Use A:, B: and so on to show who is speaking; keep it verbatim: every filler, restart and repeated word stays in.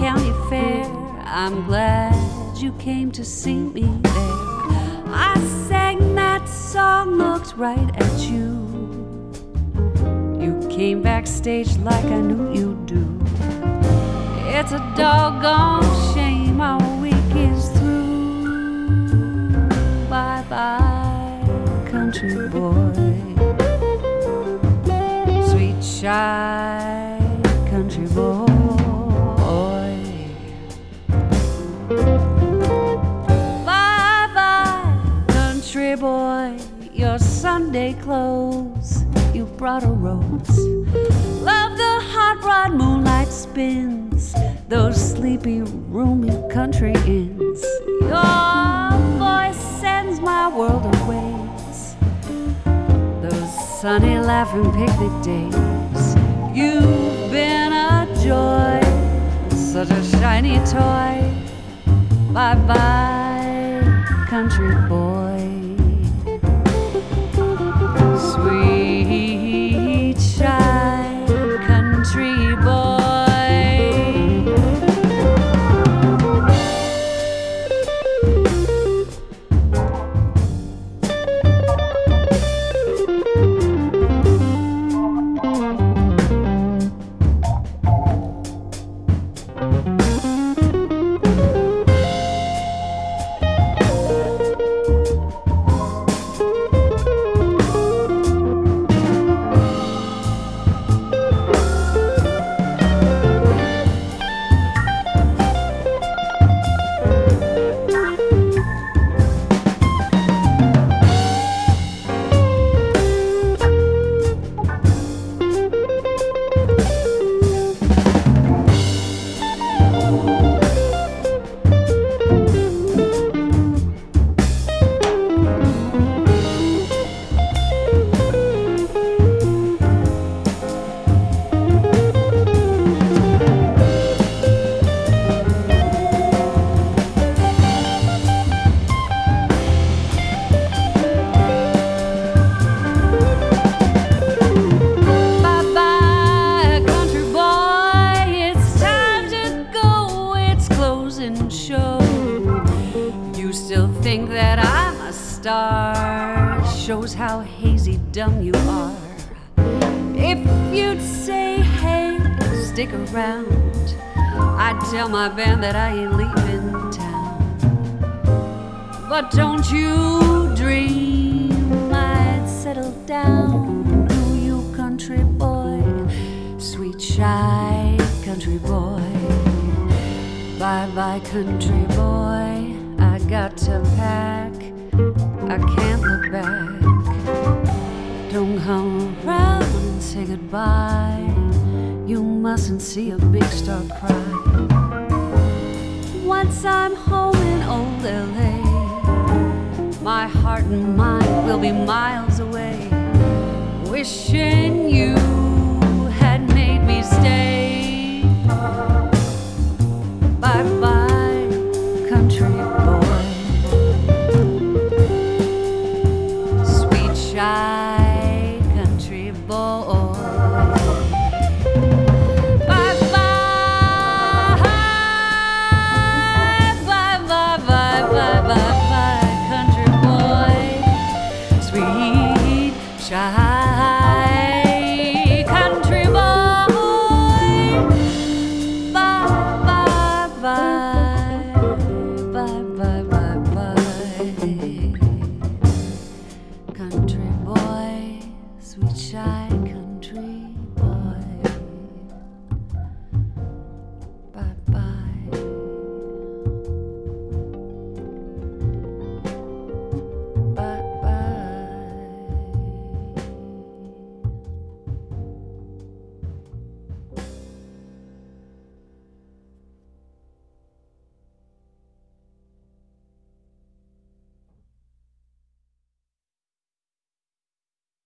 A: county fair. I'm glad you came to see me there. I sang that song, looked right at you. You came backstage like I knew you'd do. It's a doggone shame our week is through. Bye-bye, country boy. Sweet, shy country boy. Bye-bye, country boy. Your Sunday clothes, you brought a rose. Love the hot rod moonlight spins, those sleepy, roomy country inns. Your voice sends my world away. Those sunny, laughing picnic days. You've been a joy, such a shiny toy. Bye-bye, country boy. Sweet, shy country boy. Show. You still think that I'm a star. Shows how hazy dumb you are. If you'd say, hey, stick around, I'd tell my band that I ain't leaving town. But don't you dream I'd settle down. Do you, country boy? Sweet, shy country boy. Bye-bye, country boy, I got to pack, I can't look back. Don't come around and say goodbye, you mustn't see a big star cry. Once I'm home in old L A, my heart and mind will be miles away, wishing you had made me stay. Bye-bye, country boy. Sweet, shy country boy. Bye-bye, bye-bye, bye-bye, bye-bye, country boy. Sweet, shy country boy. Bye, bye, bye, bye, bye. Country boy, sweet, shy country